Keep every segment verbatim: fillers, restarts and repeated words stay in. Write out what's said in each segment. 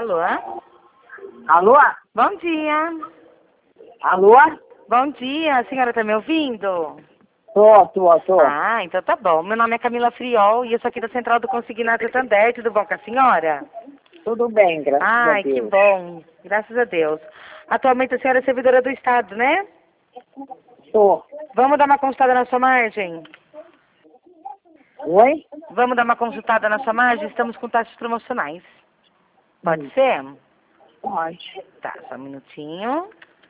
Alô? Alô? Bom dia. Alô? Bom dia, a senhora tá me ouvindo? Tô, tô, tô. Ah, então tá bom. Meu nome é Camila Friol e eu sou aqui da Central do Consignado Santander. Tudo bom com a senhora? Tudo bem, graças Ai, a Deus. que bom. Graças a Deus. Atualmente a senhora é servidora do Estado, né? Tô. Vamos dar uma consultada na sua margem? Oi? Vamos dar uma consultada na sua margem? Estamos com taxas promocionais. Pode Hum. ser? Pode. Tá, só um minutinho.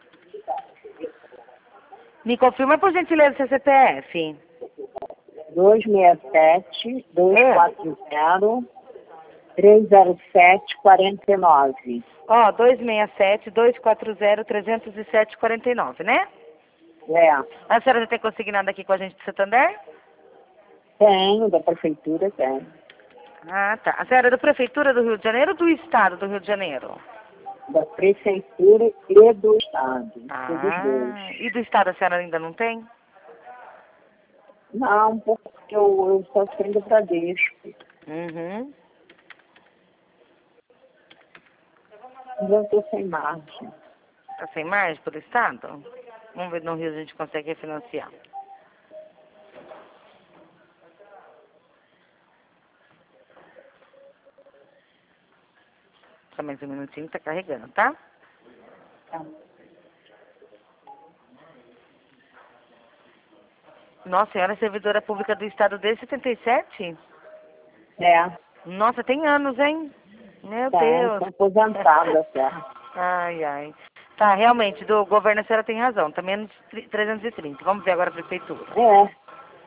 Me confirma, por gentileza, seu C P F. dois seis sete, dois É. quatro zero, três zero sete, quatro nove. Ó, dois seis sete, dois quatro zero, três zero sete, quatro nove, né? É. A senhora já tem consignado aqui com a gente de Santander? Tenho, da prefeitura tem. Ah, tá. A senhora é da Prefeitura do Rio de Janeiro ou do Estado do Rio de Janeiro? Da prefeitura e do estado. Todos os Ah, dois. e do Estado a senhora ainda não tem? Não, porque eu, eu só tenho do Bradesco. Uhum. Mas eu tô sem margem. Tá sem margem pelo Estado? Vamos ver no Rio se a gente consegue refinanciar. Só mais um minutinho, tá carregando, tá? Tá. Nossa, a senhora é servidora pública do Estado desde setenta e sete? É. Nossa, tem anos, hein? Meu Tem, Deus. tô aposentada, tá? Ai, ai. Tá, realmente, do governo a senhora tem razão. Tá menos trezentos e trinta. Vamos ver agora a prefeitura. É.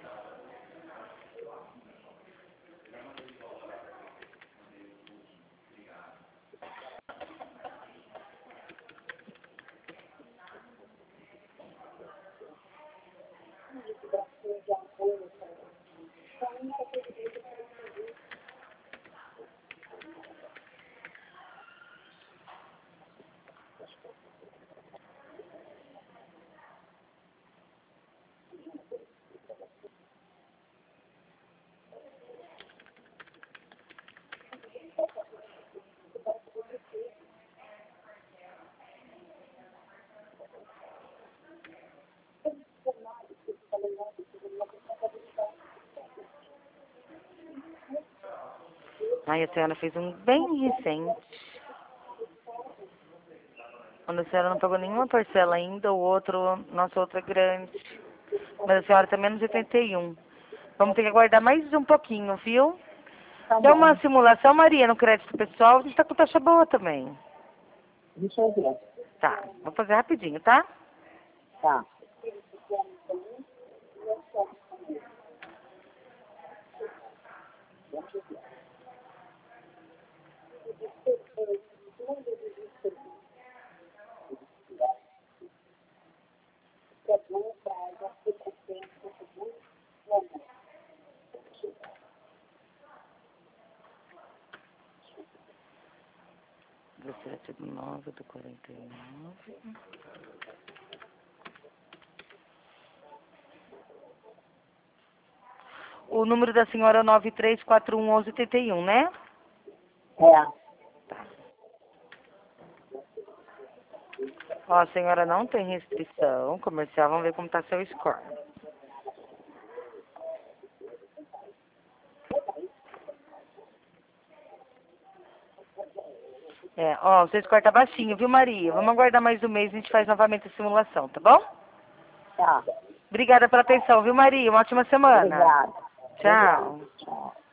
Ai, a senhora fez um bem recente. Quando a senhora não pagou nenhuma parcela ainda, o outro, nosso outro é grande. Mas a senhora tá menos oitenta e um. Vamos ter que aguardar mais um pouquinho, viu? Tá Se é uma bom. simulação, Maria, no crédito pessoal, a gente tá com taxa boa também. Deixa eu ver. Tá, vou fazer rapidinho, tá? Tá. dezessete do nove do quarenta e nove. O número da senhora é nove três quatro um um um oito um, né? É. Tá. Ó, a senhora não tem restrição comercial. Vamos ver como tá seu score. É, ó, o seu score tá baixinho, viu, Maria? Vamos aguardar mais um mês e a gente faz novamente a simulação, tá bom? Tá. Obrigada pela atenção, viu, Maria? Uma ótima semana. Obrigada. Tchau. Obrigada. Tchau.